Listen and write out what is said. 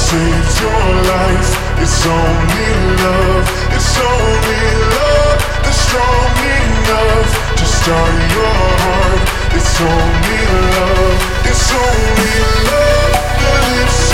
saved your life. It's only love, it's only love that's strong enough to start your heart. It's only love, it's only love that lives